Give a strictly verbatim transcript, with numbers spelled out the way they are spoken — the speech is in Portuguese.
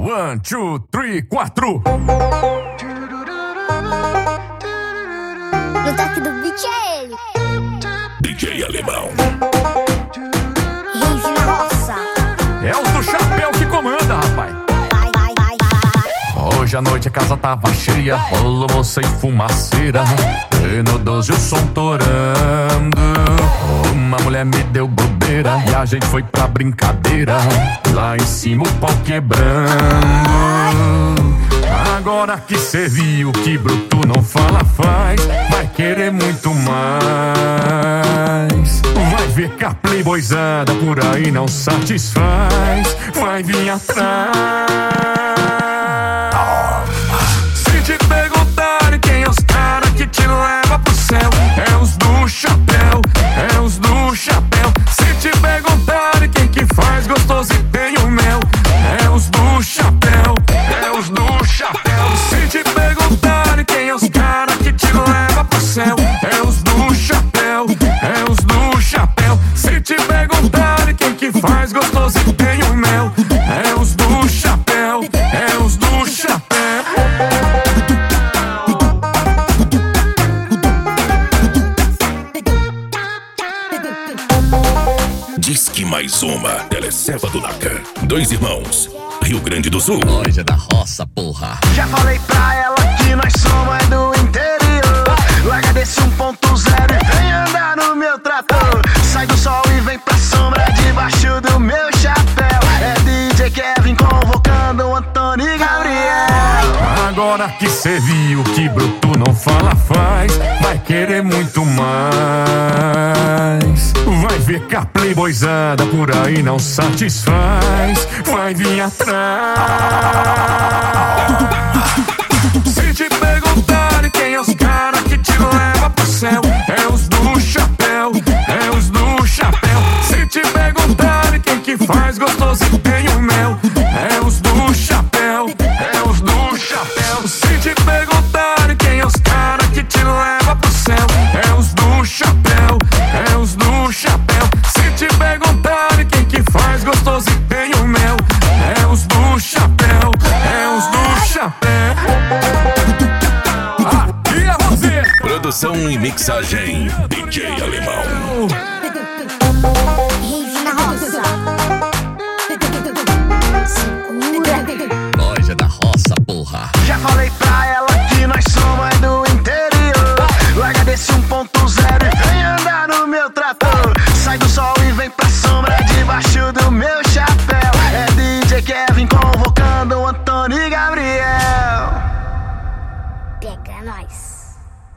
One, two, three, quatro. No toque do beat é ele, D J Alemão. Rave na roça. É os do chapéu que comanda, rapaz. Vai, vai, vai, vai. Hoje à noite a casa tava cheia, rolou moça e fumaceira, e no doze o som torando. Uma mulher me deu bobeira e a gente foi pra brincadeira, lá em cima o pau quebrando. Agora que cê viu que bruto não fala faz, vai querer muito mais. Vai ver que a playboyzada por aí não satisfaz, vai vir atrás. Se te perguntarem quem é os caras que te leva pro céu, é os do chapéu, é os do chapéu. Se te perguntarem quem que faz gostoso e tem o mel, é os do chapéu, é os do chapéu. Se te perguntarem quem é os caras que te leva pro céu, é os do chapéu, é os do chapéu. Se te perguntarem quem que faz gostoso e tem o mel, é os do chapéu, é os do chapéu. Diz que mais uma, Teleceva do Naca. Dois irmãos, Rio Grande do Sul. Nós é da roça, porra. Já falei pra ela que nós somos é do interior. Larga desse um ponto zero e vem andar no meu trator. Sai do sol e vem pra sombra debaixo do meu chapéu. É D J Kevin convocando o Antônio e Gabriel. Agora que cê viu que bruto não fala faz, vai querer muito mais. Vai ver que a playboyzada por aí não satisfaz, vai vir atrás. Se te perguntarem quem é os caras que te leva pro céu, é os do chapéu, é os do chapéu. Se te perguntarem quem que faz gostoso e tem o mel, é os do chapéu, é os do chapéu. Se te perguntarem quem é os caras que te leva pro céu, é os do chapéu, é os do chapéu. Se te perguntarem quem que faz gostoso e tem o mel, é os do chapéu, é os do chapéu. Aqui é você. Produção e mixagem, D J Alemão. Rave na roça. Segura. Nós é da roça, porra. Já falei pra ela que nós somos é do interior. Larga desse um ponto zero e vem andar no meu trator. Sai do sol e vem pra sombra debaixo do meu chapéu. É D J Kevin convocando o Antônio e Gabriel. Pega nós.